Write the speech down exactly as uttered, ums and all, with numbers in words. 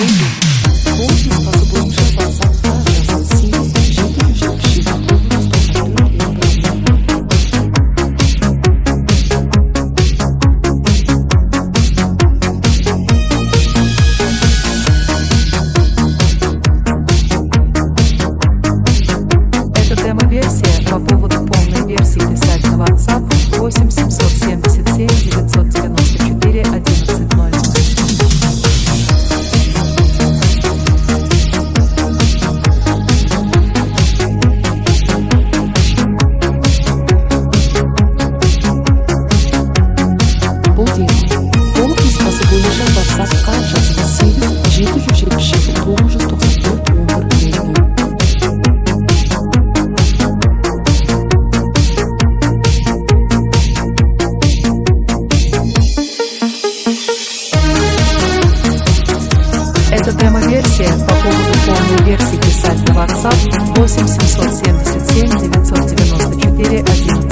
Демо-версия по поводу полной версии писать на WhatsApp восемь семьсот семьдесят семь девятьсот девяносто четыре одиннадцать ноль ноль. Полный способ уезжать в WhatsApp кажется Сирис жителю Черепшива тоже столько умер прежнюю. Это демо-версия по поводу полной версии писать на WhatsApp восемь семьсот семьдесят семь девятьсот девяносто четыре одиннадцать.